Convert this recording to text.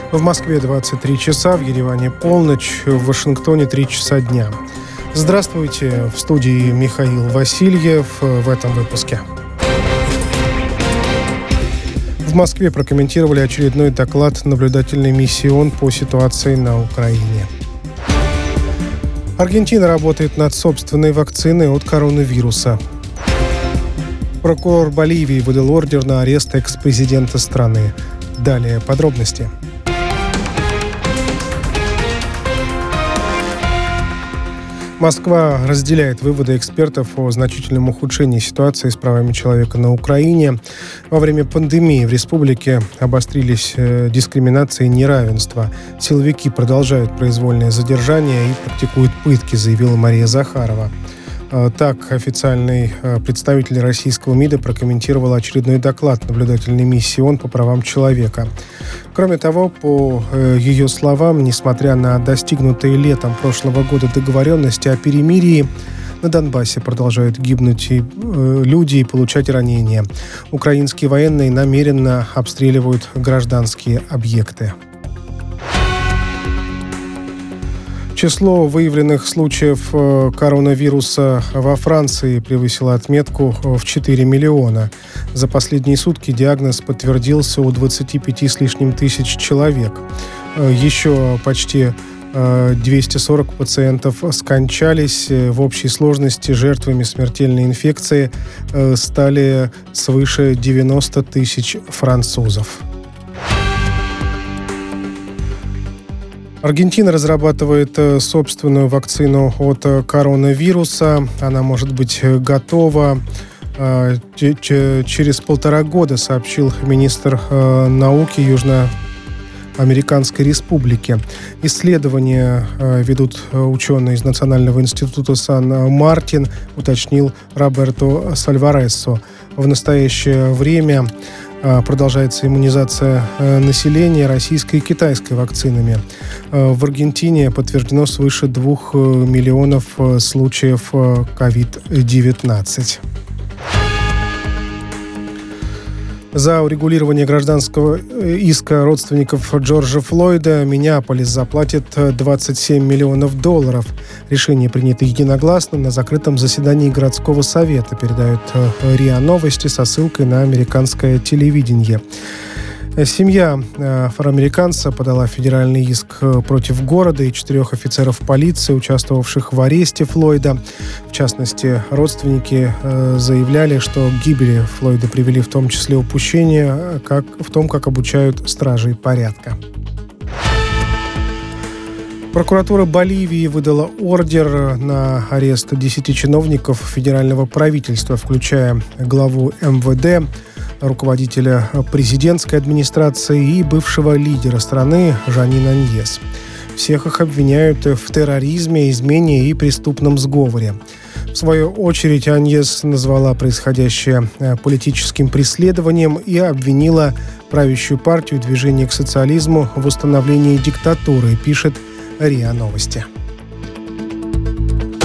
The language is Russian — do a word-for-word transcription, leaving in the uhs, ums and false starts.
В Москве двадцать три часа, в Ереване полночь, в Вашингтоне три часа дня. Здравствуйте, в студии Михаил Васильев в этом выпуске. В Москве прокомментировали очередной доклад наблюдательной миссии ООН по ситуации на Украине. Аргентина работает над собственной вакциной от коронавируса. Прокурор Боливии выдал ордер на арест экс-президента страны. Далее подробности. Москва разделяет выводы экспертов о значительном ухудшении ситуации с правами человека на Украине. Во время пандемии в республике обострились э, дискриминация и неравенство. Силовики продолжают произвольное задержание и практикуют пытки, заявила Мария Захарова. Так, официальный представитель российского МИДа прокомментировал очередной доклад наблюдательной миссии ООН по правам человека. Кроме того, по ее словам, несмотря на достигнутые летом прошлого года договоренности о перемирии, на Донбассе продолжают гибнуть и, э, люди и получать ранения. Украинские военные намеренно обстреливают гражданские объекты. Число выявленных случаев коронавируса во Франции превысило отметку в четыре миллиона. За последние сутки диагноз подтвердился у двадцати пяти с лишним тысяч человек. Еще почти двести сорок пациентов скончались. В общей сложности жертвами смертельной инфекции стали свыше девяноста тысяч французов. Аргентина разрабатывает собственную вакцину от коронавируса. Она может быть готова через полтора года, сообщил министр науки Южноамериканской Республики. Исследования ведут ученые из Национального института Сан-Мартин, уточнил Роберто Сальваресо. В настоящее время продолжается иммунизация населения российской и китайской вакцинами. В Аргентине подтверждено свыше двух миллионов случаев ковид девятнадцать. За урегулирование гражданского иска родственников Джорджа Флойда Миннеаполис заплатит двадцать семь миллионов долларов. Решение принято единогласно на закрытом заседании городского совета, передают РИА Новости со ссылкой на американское телевидение. Семья афроамериканца подала федеральный иск против города и четырех офицеров полиции, участвовавших в аресте Флойда. В частности, родственники заявляли, что к гибели Флойда привели в том числе упущения как, в том, как обучают стражей порядка. Прокуратура Боливии выдала ордер на арест десяти чиновников федерального правительства, включая главу эм вэ дэ, руководителя президентской администрации и бывшего лидера страны Жанин Аньес. Всех их обвиняют в терроризме, измене и преступном сговоре. В свою очередь Аньес назвала происходящее политическим преследованием и обвинила правящую партию «Движение к социализму» в установлении диктатуры, пишет РИА Новости.